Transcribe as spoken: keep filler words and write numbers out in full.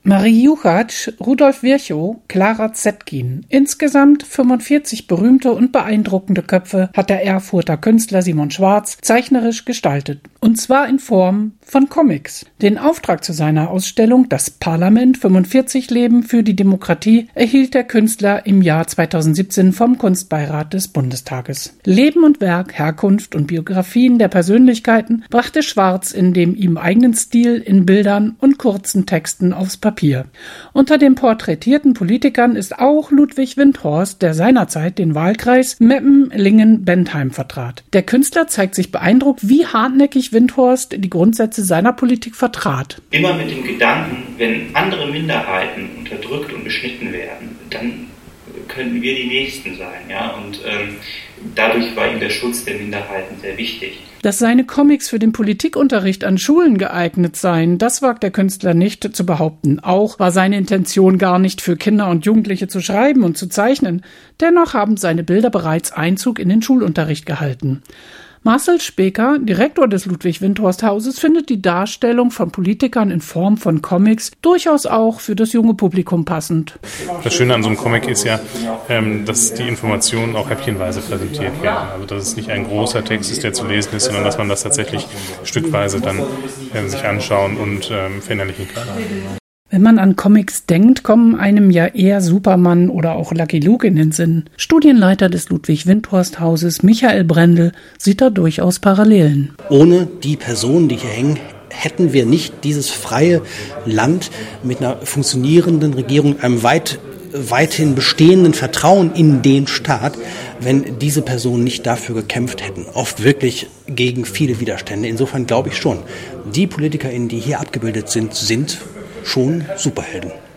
Marie Juchatsch, Rudolf Virchow, Clara Zetkin. Insgesamt fünfundvierzig berühmte und beeindruckende Köpfe hat der Erfurter Künstler Simon Schwarz zeichnerisch gestaltet. Und zwar in Form von Comics. Den Auftrag zu seiner Ausstellung Das Parlament fünfundvierzig Leben für die Demokratie erhielt der Künstler im Jahr zweitausendsiebzehn vom Kunstbeirat des Bundestages. Leben und Werk, Herkunft und Biografien der Persönlichkeiten brachte Schwarz in dem ihm eigenen Stil in Bildern und kurzen Texten aufs Papier. Unter den porträtierten Politikern ist auch Ludwig Windhorst, der seinerzeit den Wahlkreis Meppen-Lingen-Bentheim vertrat. Der Künstler zeigt sich beeindruckt, wie hartnäckig Windhorst die Grundsätze seiner Politik vertrat. Immer mit dem Gedanken, wenn andere Minderheiten unterdrückt und beschnitten werden, dann könnten wir die Nächsten sein. Ja? Und ähm, dadurch war ihm der Schutz der Minderheiten sehr wichtig. Dass seine Comics für den Politikunterricht an Schulen geeignet seien, das wagt der Künstler nicht zu behaupten. Auch war seine Intention gar nicht, für Kinder und Jugendliche zu schreiben und zu zeichnen. Dennoch haben seine Bilder bereits Einzug in den Schulunterricht gehalten. Marcel Speker, Direktor des Ludwig-Windhorst-Hauses, findet die Darstellung von Politikern in Form von Comics durchaus auch für das junge Publikum passend. Das Schöne an so einem Comic ist ja, dass die Informationen auch häppchenweise präsentiert werden. Also dass es nicht ein großer Text ist, der zu lesen ist, sondern dass man das tatsächlich stückweise dann sich anschauen und verinnerlichen kann. Wenn man an Comics denkt, kommen einem ja eher Superman oder auch Lucky Luke in den Sinn. Studienleiter des Ludwig-Windhorst-Hauses, Michael Brendel, sieht da durchaus Parallelen. Ohne die Personen, die hier hängen, hätten wir nicht dieses freie Land mit einer funktionierenden Regierung, einem weit, weithin bestehenden Vertrauen in den Staat, wenn diese Personen nicht dafür gekämpft hätten. Oft wirklich gegen viele Widerstände. Insofern glaube ich schon, die PolitikerInnen, die hier abgebildet sind, sind schon Superhelden.